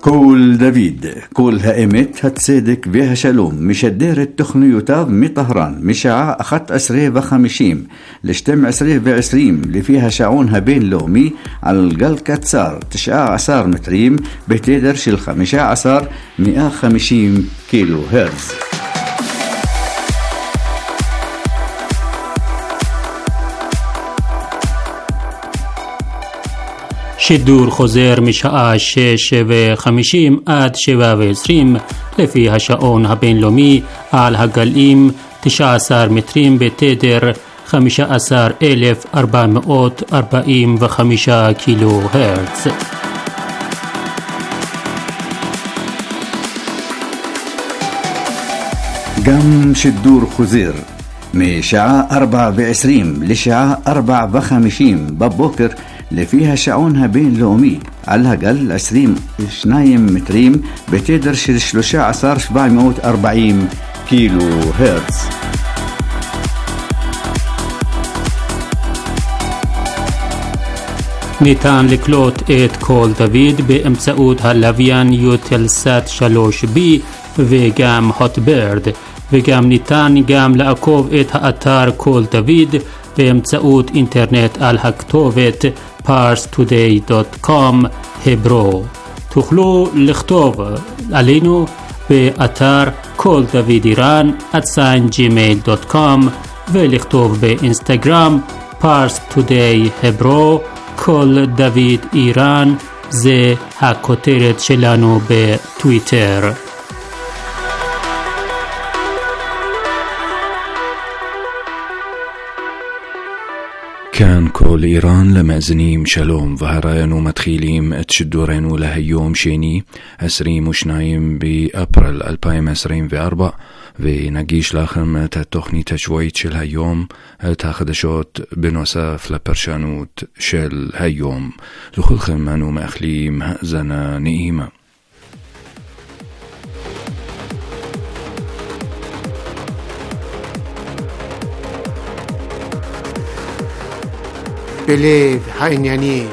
קול דוד, קול האמת, הצדק והשלום, משדר את תוכניותיו מטהרן משעה 11:50 ל-12:20 לפי השעון הבינלאומי על גל קצר 19 מטרים בתדר של 15,150 קילו הרץ. שידור חוזר משעה 6:50 עד 7:20 לפי השעון הבינלאומי על הגלים 19 מטרים בתדר 15,445 קילו הרץ. גם שידור חוזר משעה 4:20 לשעה 4:50 בבוקר לפי השעון הבינלאומי על הגל 22 מטרים בתדר של 13,740 קילו הרץ. ניתן לקלוט את קול דוד באמצעות הלוויין יוטלסאט 3B וגם הוטברד, וגם ניתן לעקוב את האתר קול דוד באמצעות אינטרנט על הכתובת parstoday.com hebro. תוכלו לכתוב עלינו באתר קול דוד איראן @gmail.com ולכתוב באינסטגרם parstoday hebro קול דוד איראן, זה הכותרת שלנו בטוויטר. كان كل إيران لمأزنيم شلوم وهرايانو متخيليم اتشدورينو لهيوم شيني 22 بأبريل 2024 ونجيش لكم تتخنيت شويت شل هيوم تاخدشوت بنوسف لبرشانوت شل هيوم لخلكم منو مأخليم هأزنا نئيمة. בלב העניינים.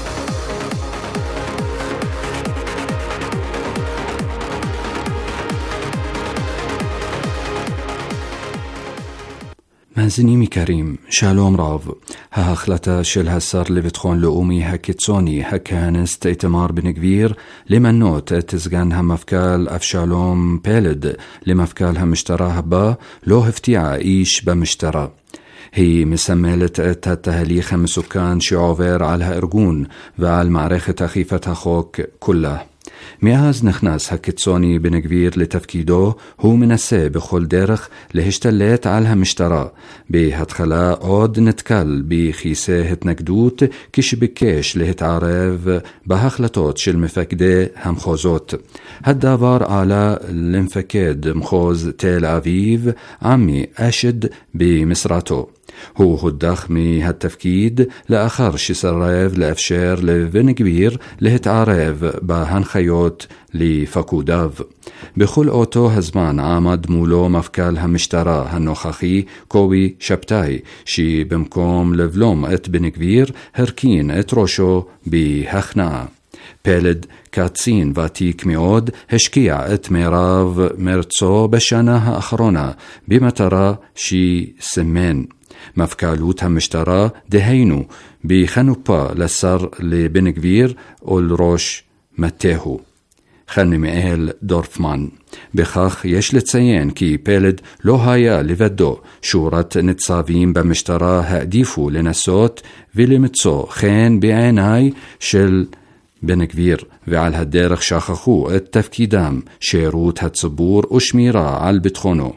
מאזינים יקרים, שלום רב. ההחלטה של השר לביטחון לאומי הקיצוני הכהניסט איתמר בן גביר למנות את סגן המפכ"ל אבשלום פלד למפכ"ל המשטרה הבא לא הפתיעה איש במשטרה. היא מסמלת את התהליך המסוכן שעובר על הארגון ועל מערכת אכיפת החוק כולה. מאז נכנס הקיצוני בן גביר לתפקידו, הוא מנסה בכל דרך להשתלט על המשטרה. בהתחלה עוד נתקל בכיסא התנגדות כשביקש להתערב בהחלטות של מפקדי המחוזות. הדבר עלה למפקד מחוז תל אביב, עמי אשד, במשרתו. הוא הודח מהתפקיד לאחר שסרב לאפשר לבן גביר להתערב בהנחיות לפקודיו. בכל אותו הזמן עמד מולו מפכ"ל המשטרה הנוכחי קובי שבתאי, שבמקום לבלום את בן גביר הרכין את ראשו בהכנעה. פלד, קצין ותיק מאוד, השקיע את מירב מרצו בשנה האחרונה במטרה שיסמן מפכ"לות המשטרה, דהיינו בחנופה לשר לבן גביר ולראש מטהו חנמאל דורפמן. בכך יש לציין כי פלד לא היה לבדו. שורת ניצבים במשטרה העדיפו לנסות ולמצוא חן בעיני של בן גביר, ועל הדרך שכחו את תפקידם, שירות הציבור ושמירה על ביטחונו.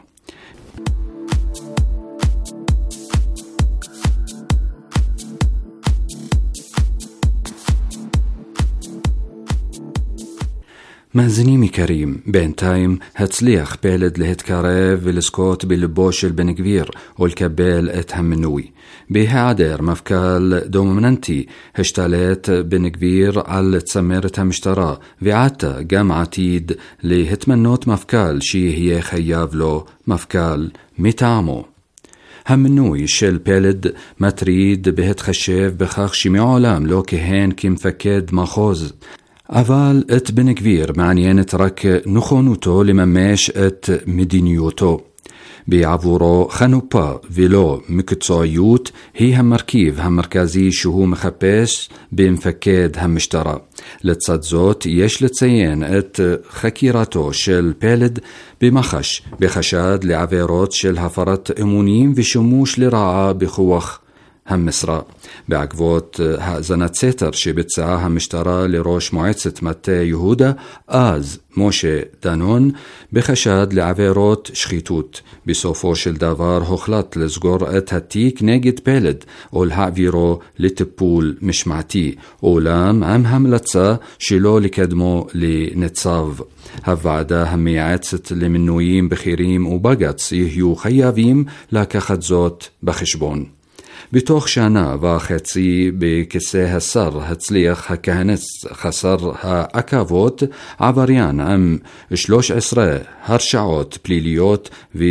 מאזינים יקרים, בינתיים הצליח פלד להתקרב ולזכות בלבו של בן גביר ולקבל את המינוי. בהיעדר מפכ"ל דומיננטי השתלט בן גביר על צמרת המשטרה, ועתה גם עתיד להתמנות מפכ"ל שיהיה חייב לו מפכ"ל מטעמו. המינוי של פלד מטריד בהתחשב בכך שמעולם לא כהן כמפקד מחוז. אבל את בן גביר מעניינת רק נכונותו לממש את מדיניותו. בעבורו חנופה ולא מקצועיות היא המרכיב המרכזי שהוא מחפש במפקד המשטרה. לצד זאת יש לציין את חקירתו של פלד במח"ש בחשד לעבירות של הפרת אמונים ושימוש לרעה בכוח המשרה. בעקבות האזנת סתר שביצעה המשטרה לראש מועצת מטה יהודה אז משה דנון בחשד לעבירות שחיתות. בסופו של דבר הוחלט לסגור את התיק נגד פלד ולהעבירו לטיפול משמעתי, אולם עם המלצה שלא לקדמו לניצב. הוועדה המייעצת למינויים בכירים ובג"ץ יהיו חייבים לקחת זאת בחשבון. בתוך שנה וחצי בכיסא השר הצליח הכהנץ חסר העכבות עבריין עם 13 הרשעות פליליות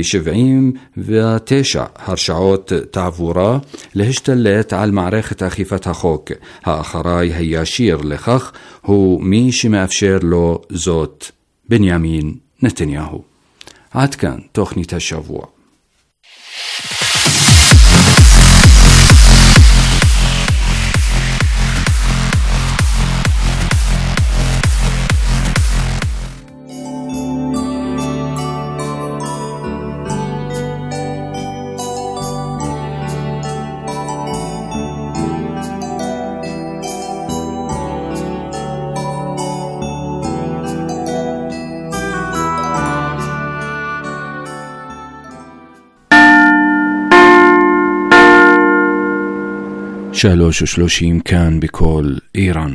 ו79 הרשעות תעבורה להשתלט על מערכת אכיפת החוק. האחראי הישיר לכך הוא מי שמאפשר לו זאת, בנימין נתניהו. עד כאן תוכנית השבוע. שלוש ושלושים כאן בכל איראן.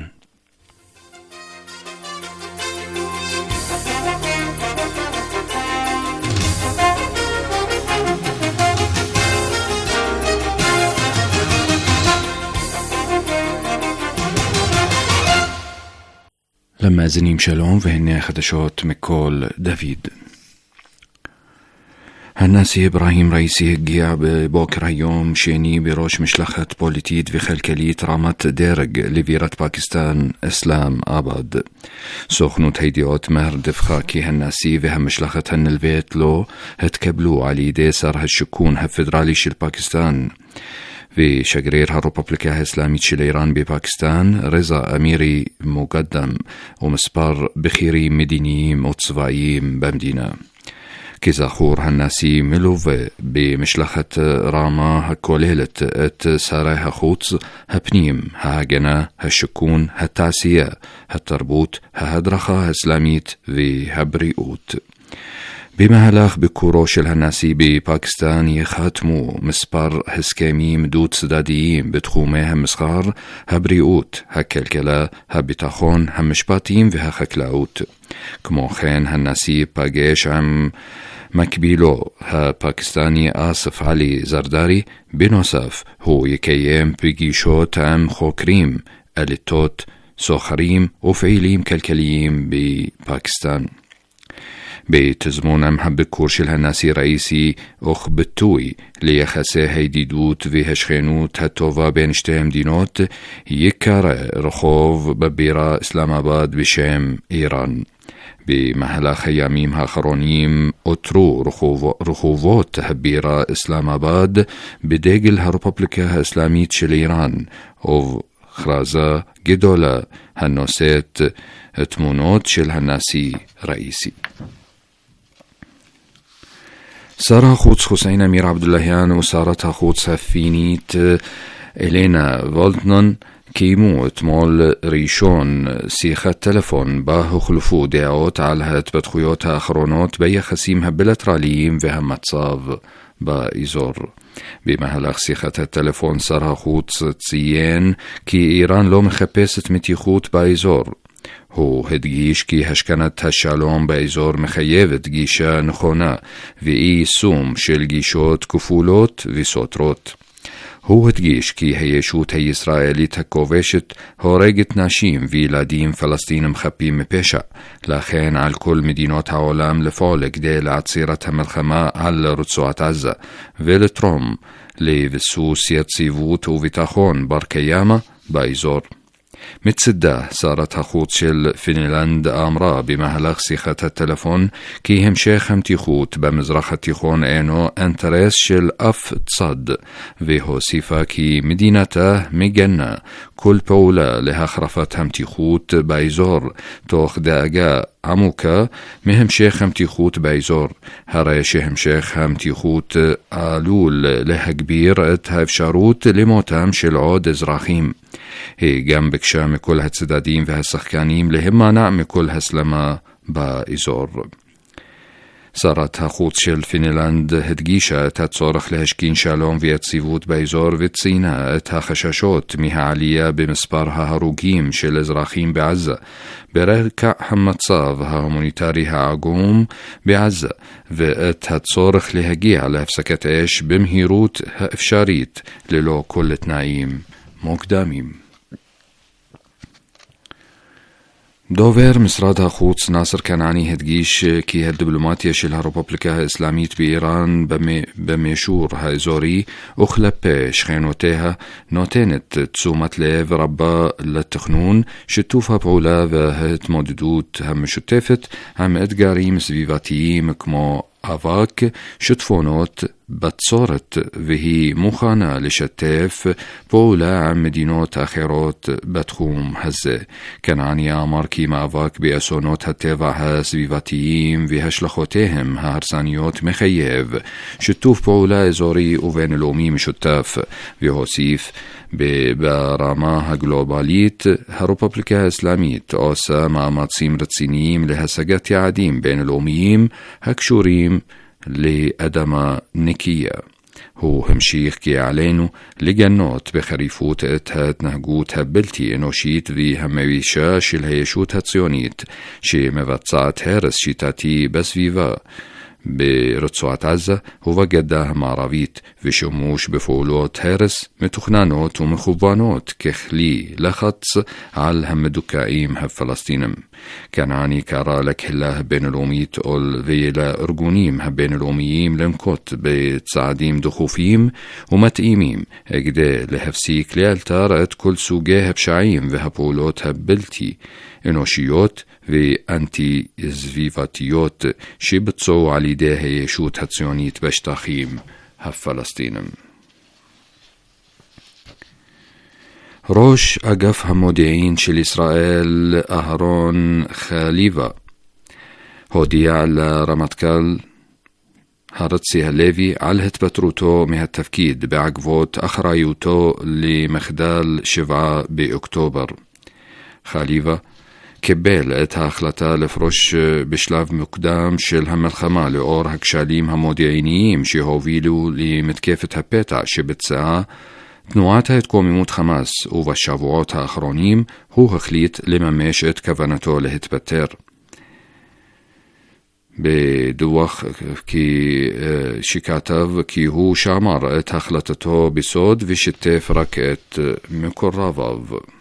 למאזינים שלום, והנה החדשות מכל דוד. הנשיא אברהים ראיסי הגיע בבוקר היום שני בראש משלחת פוליטית וכלכלית רמת דרג לבירת פקיסטן, אסלאם אבד. סוכנות הידיעות מהר דיווחה כי הנשיא והמשלחת הנלווית לו התקבלו על ידי שר השיכון הפדרלי של פקיסטן ושגריר הרפובליקה האסלאמית של איראן בפקיסטן, רזה אמירי מוקדם, ומספר בכירים מדיניים וצבאיים במדינה. כזכור, הנשיא מלווה במשלחת רמה הכוללת את שרי החוץ, הפנים, ההגנה, השיכון, התעשייה, התרבות, ההדרכה האסלאמית והבריאות. במהלך ביקורו של הנשיא בפקיסטן יחתמו מספר הסכמים דו-צדדיים בתחומי המסחר, הבריאות, הכלכלה, הביטחון, המשפטים והחקלאות. כמו כן, הנשיא פגש עם מקבילו הפקיסטני אסף עלי זרדרי. בנוסף, הוא יקיים פגישות עם חוקרים, אליטות, סוחרים ופעילים כלכליים בפקיסטן. בתזמון עם הביקור של הנשיא ראיסי וכביטוי ליחסי הידידות והשכנות הטובה בין שתי המדינות, יקרא רחוב בבירה אסלאמבאד בשם איראן. במהלך הימים האחרונים עוטרו רחובות הבירה אסלאמבאד בדגל הרפובליקה האסלאמית של איראן ובכרזה גדולה הנושאת תמונות של הנשיא ראיסי. שר החוץ חוסיין אמיר עבדולהיאן ושרת החוץ הפינית אלינה וולטנן קיימו אתמול ראשון שיחת טלפון בה הוחלפו דעות על ההתפתחויות האחרונות ביחסים הבילטרליים והמצב באזור. במהלך שיחת הטלפון שר החוץ ציין כי איראן לא מחפשת מתיחות באזור. הוא הדגיש כי השכנת השלום באזור מחייבת גישה נכונה ואי יישום של גישות כפולות וסותרות. הוא הדגיש כי הישות הישראלית הכובשת הורגת נשים וילדים פלסטינים חפים מפשע, לכן על כל מדינות העולם לפעול כדי לעצירת המלחמה על רצועת עזה ולתרום לביסוס יציבות וביטחון בר קיימא באזור. מצדה שרת החוץ של פינלנד אמרה במהלך שיחת הטלפון כי המשך המתיחות במזרח התיכון אינו אינטרס של אף צד, והוסיפה כי מדינתה מגנה כל פעולה להחרפת המתיחות באזור, תוך דאגה עמוקה מהמשך המתיחות באזור, הרי שהמשך המתיחות עלול להגביר את האפשרות למותם של עוד אזרחים. היא גם ביקשה מכל הצדדים והשחקנים להימנע מכל הסלמה באזור. שרת החוץ של פינלנד הדגישה את הצורך להשכין שלום ויציבות באזור וציינה את החששות מהעלייה במספר ההרוגים של אזרחים בעזה ברקע המצב ההומניטרי העגום בעזה ואת הצורך להגיע להפסקת אש במהירות האפשרית ללא כל תנאים מוקדמים. דובר משרד החוץ נאסר כנעני הדגיש כי הדיפלומטיה של הרפובליקה האסלאמית באיראן במישור האזורי וכלפי שכנותיה נותנת תשומת לב רבה לתכנון, שיתוף הפעולה וההתמודדות המשותפת עם אתגרים סביבתיים כמו אבק, שטפונות, בצורת, והיא מוכנה לשתף פעולה עם מדינות אחרות בתחום הזה. כנעני אמר כי מאבק באסונות הטבע הסביבתיים והשלכותיהם ההרסניות מחייב שיתוף פעולה אזורי ובינלאומי משותף, והוסיף ברמה הגלובלית הרפובליקה האסלאמית עושה מאמצים רציניים להשגת יעדים בינלאומיים הקשורים לאדמה נקייה. הוא המשיך כי עלינו לגנות בחריפות את ההתנהגות הבלתי אנושית והמבישה של הישות הציונית שמבצעת הרס שיטתי בסביבה ברצועת עזה ובגדה המערבית ושימוש בפעולות הרס מתוכננות ומכוונות ככלי לחץ על המדוכאים הפלסטינים. כנעני קרא לקהילה הבינלאומית ולארגונים הבינלאומיים לנקוט בצעדים דחופים ומתאימים כדי להפסיק לאלתר את כל סוגי הפשעים והפעולות הבלתי אנושיות ואנטי סביבתיות שבוצעו על ידי הישות הציונית בשטחים הפלסטינים. ראש אגף המודיעין של ישראל אהרון חליבה הודיע לרמטכ"ל הרצי הלוי על התפטרותו מהתפקיד בעקבות אחריותו למחדל 7 באוקטובר. חליבה קיבל את ההחלטה לפרוש בשלב מוקדם של המלחמה לאור הכשלים המודיעיניים שהובילו למתקפת הפתע שביצעה תנועת ההתקוממות חמאס, ובשבועות האחרונים הוא החליט לממש את כוונתו להתפטר. בדוח שכתב כי הוא שמר את החלטתו בסוד ושיתף רק את מקורביו.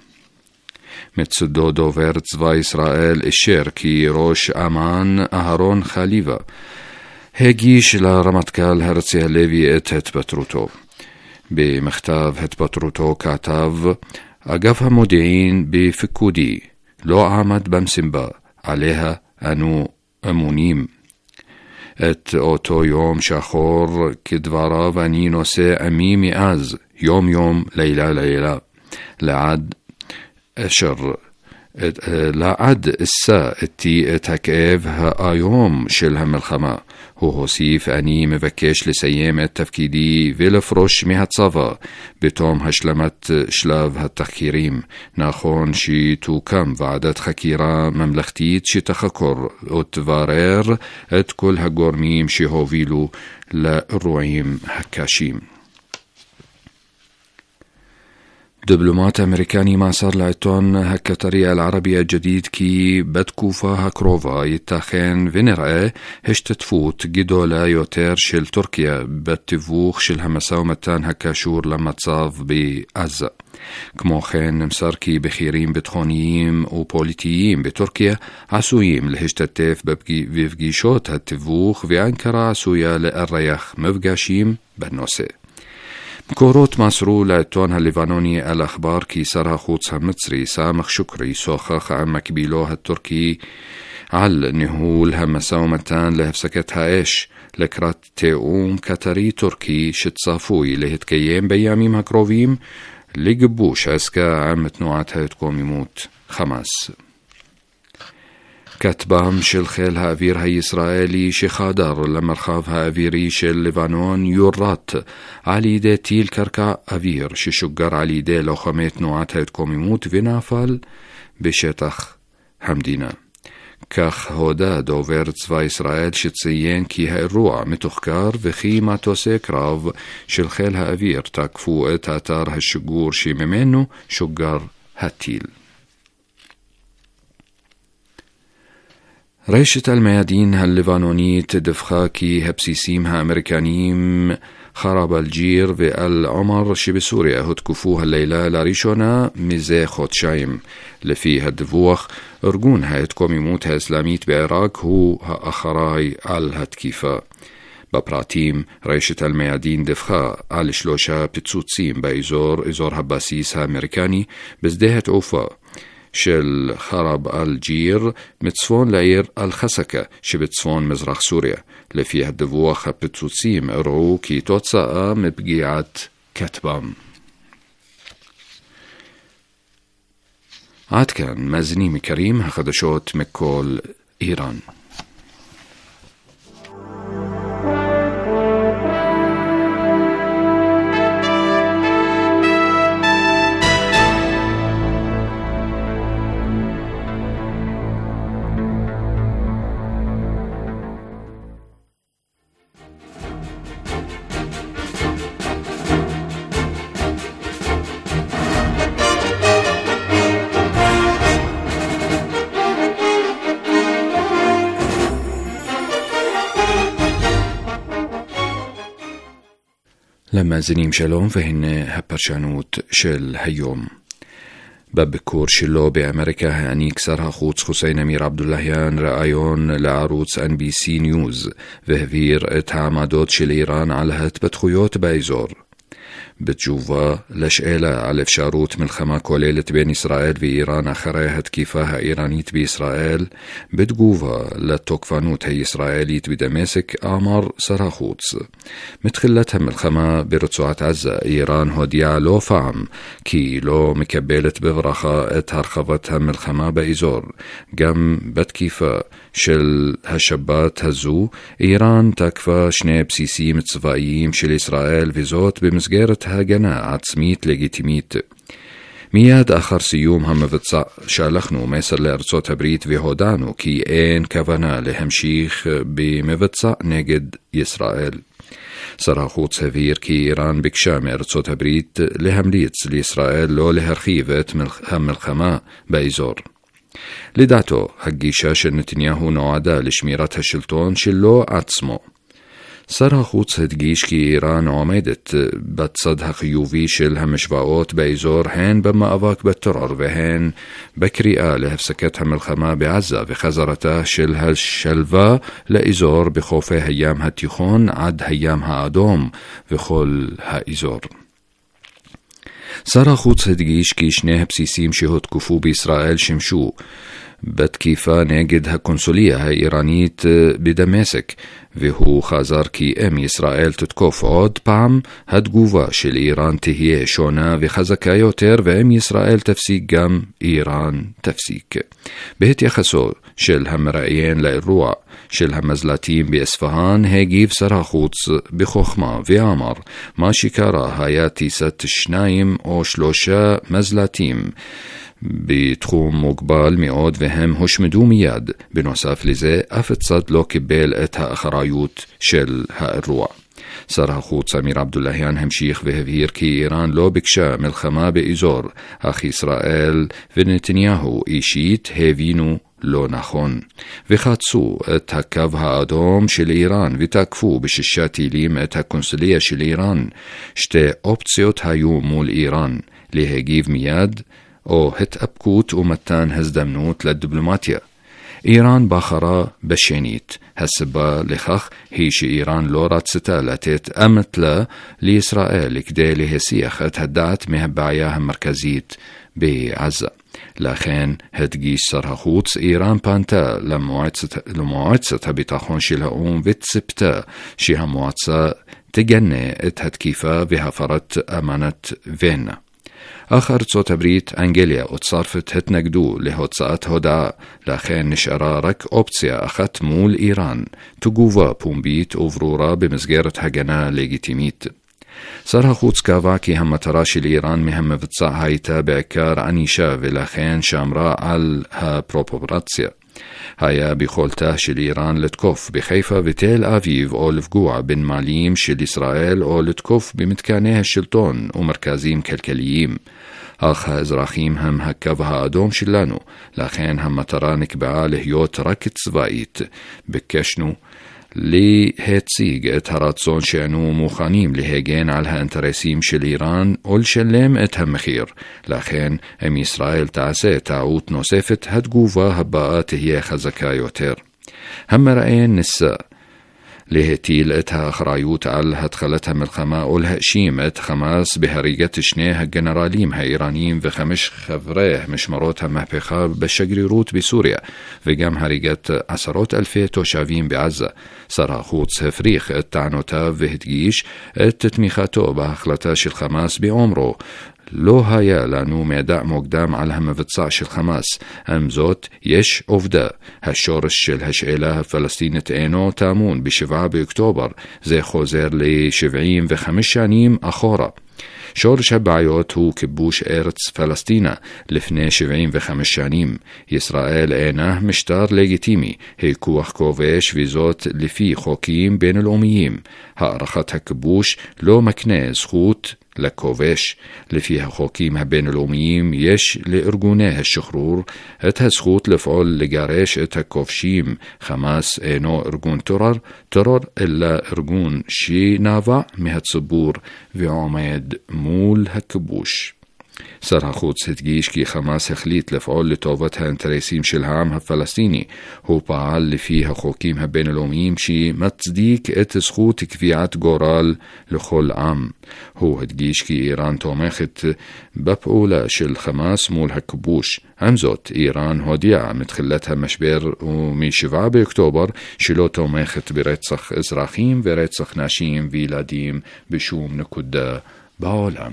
מצדו דובר צבא ישראל אישר כי ראש אמ"ן אהרון חליבה הגיש לרמטכ"ל הרצי הלוי את התפטרותו. במכתב התפטרותו כתב: אגף המודיעין בפיקודי לא עמד במשימה עליה אנו אמונים. את אותו יום שחור כדבריו אני נושא עמי מאז יום יום לילה לילה לעד אשר לעד אשא איתי את הכאב האיום של המלחמה. הוא הוסיף: אני מבקש לסיים את תפקידי ולפרוש מהצבא בתום השלמת שלב התחקירים. נכון שתוקם ועדת חקירה ממלכתית שתחקור ותברר את כל הגורמים שהובילו לאירועים הקשים. דיפלומט אמריקני מסר לעיתון הקטרי العربي الجديد כי בתקופה הקרובה ייתכן ונראה השתתפות גדולה יותר של טורקיה בתיווך של המשא ומתן הקשור למצב בעזה. כמו כן נמסר כי בכירים ביטחוניים ופוליטיים בטורקיה עשויים להשתתף בפגישות התיווך ואנקרה עשויה לארח מפגשים בנושא. מקורות מסרו לעיתון הלבנוני אל-אחבר כי שר החוץ המצרי סאמח שוקרי שוחח עם מקבילו הטורקי על ניהול המשא ומתן להפסקת האש לקראת תיאום קטרי-טורקי שצפוי להתקיים בימים הקרובים לגיבוש עסקה עם תנועת ההתקוממות חמאס. כטב"ם של חיל האוויר הישראלי שחדר למרחב האווירי של לבנון יורט על ידי טיל קרקע אוויר ששוגר על ידי לוחמי תנועת ההתקוממות ונפל בשטח המדינה. כך הודה דובר צבא ישראל שציין כי האירוע מתוחקר וכי מטוסי קרב של חיל האוויר תקפו את אתר השיגור שממנו שוגר הטיל. רשת אל-מיאדין הלבנונית דיווחה כי הבסיסים האמריקניים חרב אל-ג'יר ואל-עומר שבסוריה הותקפו הלילה לראשונה מזה חודשיים. לפי הדיווח, ארגון ההתקוממות האסלאמית בעיראק הוא האחראי על התקיפה. בפרטים, רשת אל-מיאדין דיווחה על 3 פיצוצים באזור הבסיס האמריקני בשדה התעופה של חרב אל-ג'יר מצפון לעיר אל-חסקה שבצפון מזרח סוריה. לפי הדיווח, הפיצוצים אירעו כתוצאה מפגיעת כטב"ם. עד כאן מאזינים יקרים, החדשות מכל איראן. למאזינים שלום, והנה הפרשנות של היום. בביקור שלו באמריקה העניק שר החוץ חוסיין אמיר עבדולהיאן ראיון לערוץ NBC News והבהיר את העמדות של איראן על ההתפתחויות באזור. בתשובה לשאלה על אפשרות מלחמה כוללת בין ישראל ואיראן אחרי התקיפה האיראנית בישראל, בתגובה לתוקפנות הישראלית בדמשק אמר שר החוץ: מתחילת המלחמה ברצועת עזה איראן הודיעה לא פעם כי לא מקבלת בברכה את הרחבת המלחמה באזור. גם בתקיפה של השבת הזו איראן תקפה 2 בסיסים צבאיים של ישראל, וזאת במסגרת הגנה עצמית לגיטימית. מיד אחר סיום המבצע שלחנו מסר לארצות הברית והודענו כי אין כוונה להמשיך במבצע נגד ישראל. שר החוץ הבהיר כי איראן ביקשה מארצות הברית להמליץ לישראל לא להרחיב את המלחמה באזור. לדעתו, הגישה של נתניהו נועדה לשמירת השלטון שלו עצמו. שר החוץ הדגיש כי איראן עומדת בצד החיובי של המשוואות באזור, הן במאבק בטרור והן בקריאה להפסקת המלחמה בעזה וחזרתה של השלווה לאזור בחופי הים התיכון עד הים האדום וכל האזור. שר החוץ הדגיש כי 2 הבסיסים שהותקפו בישראל שימשו בתקיפה נגד הקונסוליה האיראנית בדמשק, והוא חזר כי אם ישראל תתקוף עוד פעם, התגובה של איראן תהיה שונה וחזקה יותר, ואם ישראל תפסיק גם איראן תפסיק. בהתייחסו של המראיין לאירוע של המזל"טים באספהאן, הגיב שר החוץ בחוכמה ואמר: מה שקרה היה טיסת 2 או 3 מזל"טים בתחום מוגבל מאוד והם הושמדו מיד. בנוסף לזה, אף צד לא קיבל את האחריות של האירוע. שר החוץ אמיר עבדולהיאן המשיך והבהיר כי איראן לא ביקשה מלחמה באזור, אך ישראל ונתניהו אישית הבינו לא נכון, וחצו את הקו האדום של איראן ותקפו ב6 טילים את הקונסוליה של איראן. 2 אופציות היו מול איראן: להגיב מיד או התאפקות ומתן הזדמנות לדיפלומטיה. איראן בחרה בשנית. הסיבה לכך היא שאיראן לא רצתה לתת אמתלה לישראל כדי להסיח את הדעת מהבעיה המרכזית בעזה. לכן הדגיש שר החוץ, איראן פנתה למועצת הביטחון של האו"ם וציפתה שהמועצה תגנה את התקיפה והפרת אמנת וינה. אך ארצות הברית, אנגליה וצרפת התנגדו להוצאת הודעה, לכן נשארה רק אופציה אחת מול איראן, תגובה פומבית וברורה במסגרת הגנה לגיטימית. שר החוץ קבע כי המטרה של איראן מהמבצע הייתה בעיקר ענישה, ולכן שמרה על הפרופורציה. היה ביכולתה של איראן לתקוף בחיפה ותל אביב או לפגוע בנמלים של ישראל או לתקוף במתקני השלטון ומרכזים כלכליים. אך האזרחים הם הקו האדום שלנו, לכן המטרה נקבעה להיות רק צבאית. ביקשנו להציג את הרצון שאנו מוכנים להגן על האינטרסים של איראן ולשלם את המחיר. לכן, אם ישראל תעשה טעות נוספת, התגובה הבאה תהיה חזקה יותר. המראה ניסה להטיל את האחריות על התחלת המלחמה ולהאשים את חמאס בהריגת שני הגנרלים האיראנים ו5 חברי משמרות המהפכה בשגרירות בסוריה, וגם הריגת עשרות אלפי תושבים בעזה. שר החוץ הפריך את טענותיו והדגיש את תמיכתו בהחלטה של חמאס באומרו, לא היה לנו מידע מוקדם על המבצע של חמאס. עם זאת, יש עובדה. השורש של השאלה הפלסטינית אינו טמון ב7 באוקטובר. זה חוזר ל75 שנים אחורה. שורש הבעיות הוא כיבוש ארץ פלסטינה לפני 75 שנים. ישראל אינה משטר לגיטימי, היא כוח כובש, וזאת לפי חוקים בינלאומיים. הערכת הכיבוש לא מקנה זכות לכובש. לפי החוקים הבינלאומיים יש לארגוני השחרור את הזכות לפעול לגרש את הכובשים. חמאס אינו ארגון טרור אלא ארגון שנבע מהציבור ועומד מול הכיבוש. שר החוץ הדגיש כי חמאס החליט לפעול לטובת האינטרסים של העם הפלסטיני. הוא פעל לפי החוקים הבינלאומיים שמצדיק את זכות קביעת גורל לכל עם. הוא הדגיש כי איראן תומכת בפעולה של חמאס מול הכיבוש. עם זאת, איראן הודיעה מתחילת המשבר ומ7 באוקטובר שלא תומכת ברצח אזרחים ורצח נשים וילדים בשום נקודה בעולם.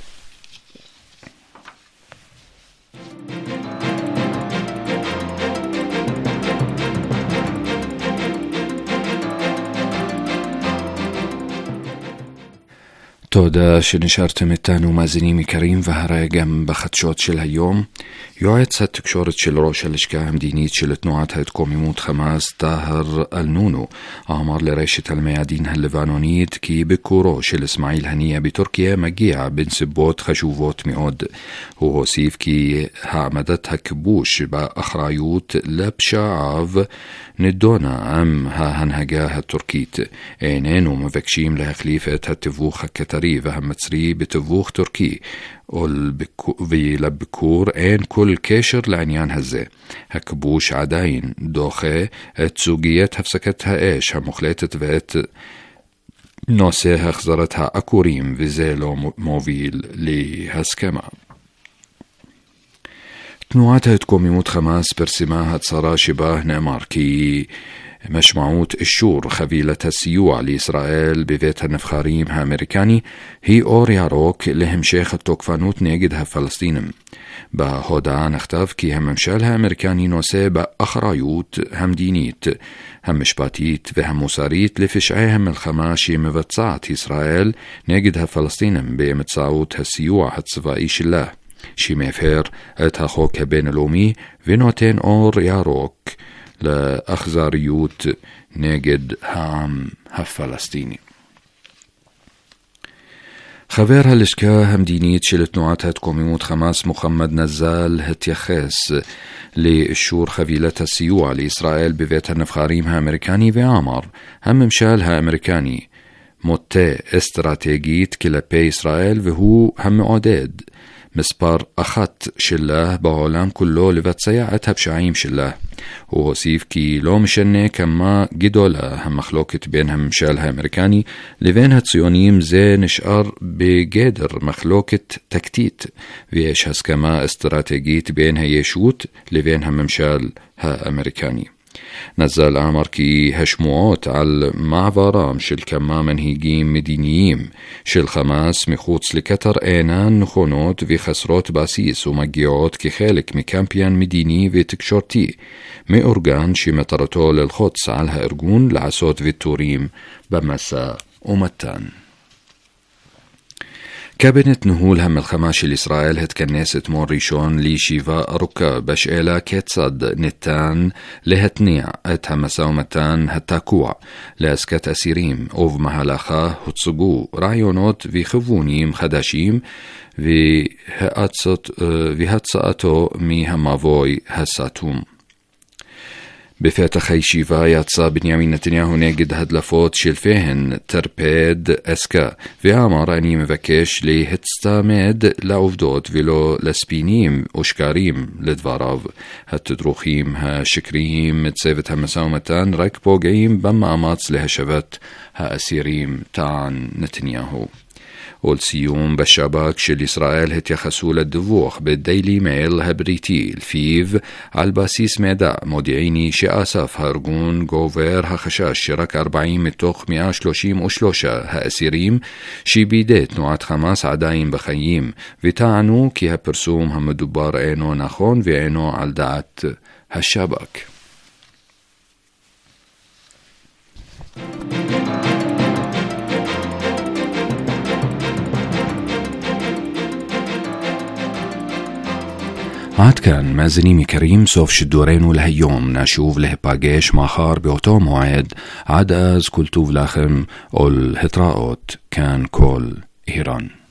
תודה שנשארתם איתנו מאזינים יקרים, והרי גם בחדשות של היום. יועץ התקשורת של ראש הלשכה המדינית של תנועת ההתקוממות חמאס, טאהר אל-נונו, אמר לרשת אל-מיאדין הלבנונית כי ביקורו של אסמאעיל הנייה בטורקיה מגיע בנסיבות חשובות מאוד. הוא הוסיף כי העמדת הכיבוש באחריות לפשעיו נדונה עם ההנהגה הטורקית. איננו מבקשים להחליף את התיווך הקטרי והמצרי בתיווך טורקי, ולביקור אין כל קשר לעניין הזה. הכיבוש עדיין דוחה את סוגיית הפסקת האש המוחלטת ואת נושא החזרת העקורים, וזה לא מוביל להסכמה. תנועת ההתקוממות חמאס פרסמה הצהרה שבה נאמר כי משמעות אישור חבילת הסיוע לישראל בבית הנבחרים האמריקני היא אור ירוק להמשך התוקפנות נגד הפלסטינים. בהודעה נכתב כי הממשל האמריקני נושא באחריות המדינית, המשפטית והמוסרית לפשעי המלחמה שמבצעת ישראל נגד הפלסטינים באמצעות הסיוע הצבאי שלה, שמפר את החוק הבינלאומי ונותן אור ירוק לאכזריות נגד העם הפלסטיני. חבר הלשכה המדינית של תנועת ההתקוממות חמאס מוחמד נזל התייחס לאישור חבילת הסיוע לישראל בבית הנבחרים האמריקני ואמר, הממשל האמריקני מוטה אסטרטגית כלפי ישראל והוא המעודד מספר אחת שלה בעולם כולו לבצע את הפשעים שלה. وهوصيف كي لو مشنة كما جدولا هم مخلوقة بينها مشالها أمريكاني لبينها تصيونيم زي نشعر بجدر مخلوقة تكتيت ويش هسكما استراتيجية بينها يشوت لبينها مشالها أمريكاني. نزل أمر كي هشموعات على معبرام شل كما منهيجين مدينيين شل خماس مخوص لكتر اينان نخونوت في خسروت باسيس ومجيعات كي خالك مكامبيان مديني في تكشورتي مي أورغان شي مطرطول الخدس على إرجون لعصوت فيتوريم بمسا ومتان. كابينت نهول هم الخماش الإسرائيل هتكنست مور ريشون لي شيفا ركا باش إلا كتصد نتان لهتنيع اتهم مساومتان هتاكوع لاسكت أسيريم أوف مهالاخا هتصقو رايونات في خفونيم خداشيم في هتصاتو مي همافوي هساتوم. بفتح يشيفا يتصا بنيامين نتنياهو نجد هدلفوت شلفهن تربيد اسكا في عمر اني مفكش لي هتستامد لعوفدوت فيلو لسبينيم وشكاريم لدفاراف هتدروخيم ها شكريم تسيفت همساومتان ركبوغيم بما اماتس لها شفت ها اسيريم تان نتنياهو. والسيوم بالشباك شل إسرائيل هتيخسول الدفوخ بالديلي ميل هبريتي الفيف على الباسيس ميدا مودعيني شئاسف هرغون غوفير هخشاش شرك 40 متوخ 133 ها أسيريم شي بيدات نوعات خماس عدايم بخييم وتعنو كي هبرسوم هم دبار اينو ناخون في اينو على دعت هالشباك. عاد كان مازنيمي كريم سوف شدورين ولهيوم نشوف له باقيش ماخار بأوتو موعد عاد از كل توف لاخم أول هتراءات كان كل إيران.